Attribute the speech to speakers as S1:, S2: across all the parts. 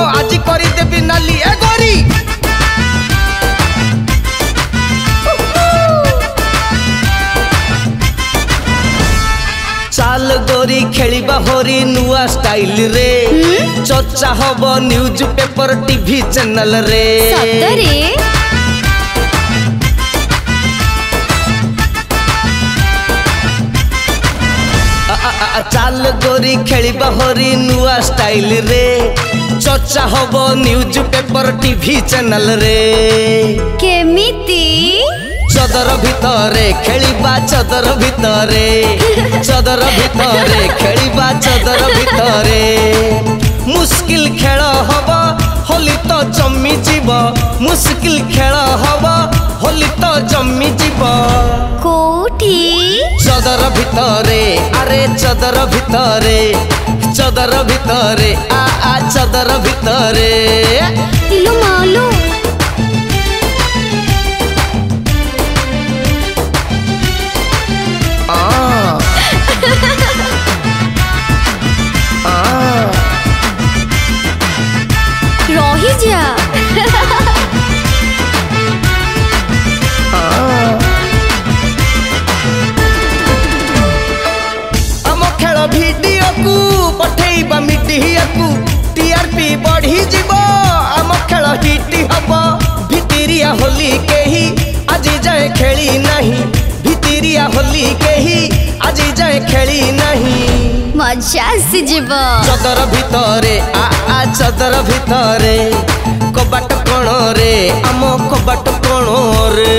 S1: आज करी देबी नाली ए गोरी। चाल गोरी खेलिबा होरी नुआ स्टाइल रे चर्चा hub news paper TV channel रे।
S2: सतरे
S1: चाल गोरी खेलिबा होरी नुआ स्टाइल रे चर्चा hub news paper TV channel रे।
S2: केमिति
S1: चदर भितरे खेलिबा चदर भितरे चदर भितरे खेलिबा चदर भितरे। मुश्किल खेल हब होली तो जमी जीव मुश्किल खेल हब होली तो जमी जीव।
S2: कोठी
S1: चदर भितरे अरे चदर भितरे चदर भितरे आ चदर भितरे।
S2: इलो मालो रही जा
S1: आम खेल भिडियो को पठेबा मीडिया को टीआरपी बढ़ी जीव। आम खेल हिट हब भितरिया होली केही आज जाए खेली नहीं भितरिया होली केही आज जाए खेली नहीं।
S2: मजा आसी जीव
S1: चदर भितरे आ चदर भितरे कबाट कोण रे आम कबाट कोण रे।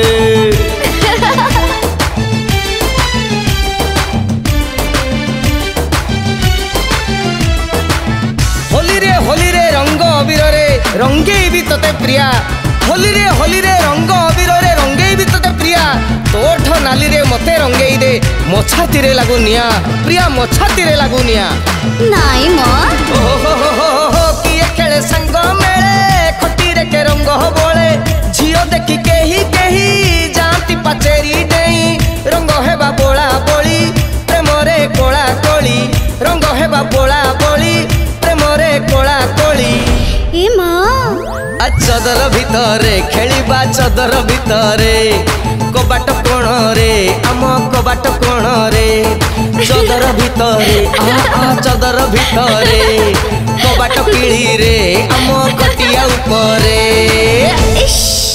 S1: होली रे रंग अबीर रे रंगेई भी तते प्रिया। होली रे रंग अबीर रे रंगेई भी तते प्रिया। तोठ नाली रे मते रंगेई दे मो छाती रे लागुनिया प्रिया मो छाती रे लागुनिया।
S2: नाई मो
S1: हो किए खेले संग मेले खटी रे के रंग बोले झियो देखी केही जानती पाचेरी डेई रंग हेबा बोला बोली प्रेम रे कोला कोली रंग हेबा बोला बोली प्रेम रे कोला कोली।
S2: ए मां
S1: चदर भितरे खेलिबा चदर भितरे कबाट कोण रे आम कबाट कोण रे। चदर भितरे चदर भितरे कबाट किली रे आम खटिया उपरे।
S2: इश